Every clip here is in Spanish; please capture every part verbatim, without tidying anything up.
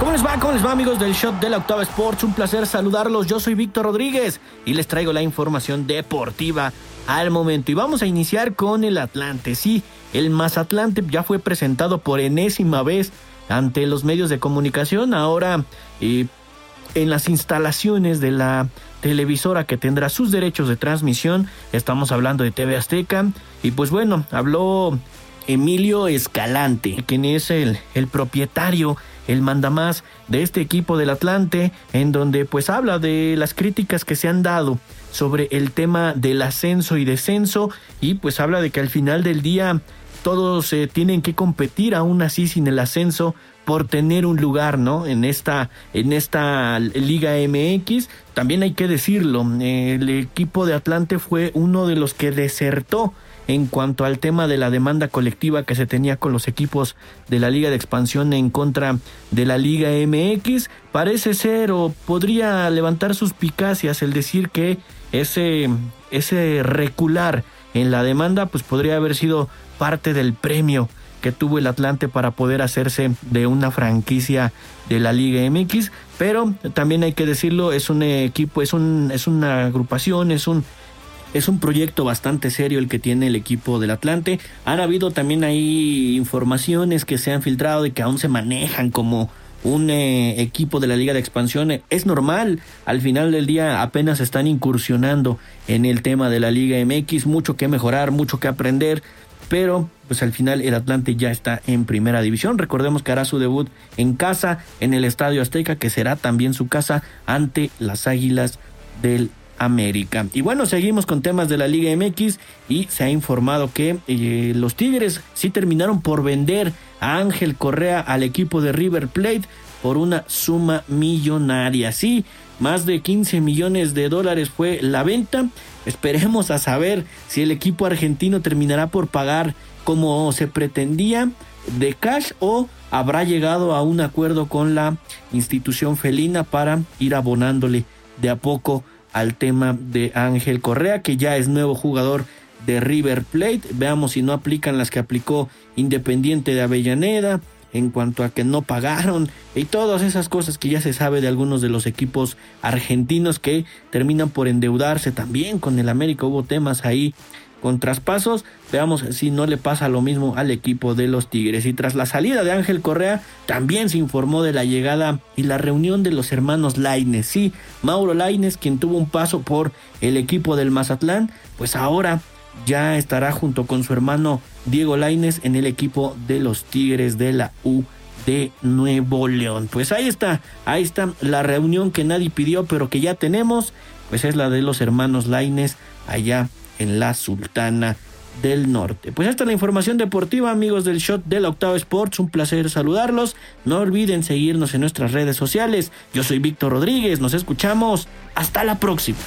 ¿Cómo les va? ¿Cómo les va, amigos del Shot de la Octava Sports? Un placer saludarlos. Yo soy Víctor Rodríguez y les traigo la información deportiva al momento. Y vamos a iniciar con el Atlante. Sí, el Mazatlán ya fue presentado por enésima vez ante los medios de comunicación. Ahora eh, en las instalaciones de la televisora que tendrá sus derechos de transmisión. Estamos hablando de T V Azteca. Y pues bueno, habló Emilio Escalante, quien es el, el propietario, el mandamás de este equipo del Atlante, en donde pues habla de las críticas que se han dado sobre el tema del ascenso y descenso, y pues habla de que al final del día todos eh, tienen que competir aún así sin el ascenso por tener un lugar, ¿no? En esta, en esta Liga M X. También hay que decirlo, eh, el equipo de Atlante fue uno de los que desertó en cuanto al tema de la demanda colectiva que se tenía con los equipos de la Liga de Expansión en contra de la Liga M X. Parece ser o podría levantar suspicacias el decir que ese, ese recular en la demanda pues podría haber sido parte del premio que tuvo el Atlante para poder hacerse de una franquicia de la Liga M X, pero también hay que decirlo, es un equipo, es un es una agrupación, es un Es un proyecto bastante serio el que tiene el equipo del Atlante. Han habido también ahí informaciones que se han filtrado de que aún se manejan como un eh, equipo de la Liga de Expansión. Es normal, al final del día apenas están incursionando en el tema de la Liga M X, mucho que mejorar, mucho que aprender, pero pues al final el Atlante ya está en primera división. Recordemos que hará su debut en casa, en el Estadio Azteca, que será también su casa ante las Águilas del América. Y bueno, seguimos con temas de la Liga M X y se ha informado que eh, los Tigres sí terminaron por vender a Ángel Correa al equipo de River Plate por una suma millonaria. Sí, más de quince millones de dólares fue la venta. Esperemos a saber si el equipo argentino terminará por pagar como se pretendía de cash o habrá llegado a un acuerdo con la institución felina para ir abonándole de a poco al tema de Ángel Correa, que ya es nuevo jugador de River Plate. Veamos si no aplican las que aplicó Independiente de Avellaneda en cuanto a que no pagaron y todas esas cosas que ya se sabe de algunos de los equipos argentinos que terminan por endeudarse. También con el América hubo temas ahí con traspasos. Veamos si no le pasa lo mismo al equipo de los Tigres. Y tras la salida de Ángel Correa, también se informó de la llegada y la reunión de los hermanos Lainez. Sí, Mauro Lainez, quien tuvo un paso por el equipo del Mazatlán, pues ahora ya estará junto con su hermano Diego Lainez en el equipo de los Tigres de la U de Nuevo León. Pues ahí está, ahí está la reunión que nadie pidió, pero que ya tenemos, pues es la de los hermanos Lainez allá en la Sultana del Norte. Pues esta es la información deportiva, amigos del Shot de la Octava Sports. Un placer saludarlos. No olviden seguirnos en nuestras redes sociales. Yo soy Víctor Rodríguez. Nos escuchamos. Hasta la próxima.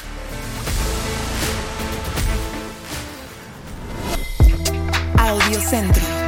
Audio Centro.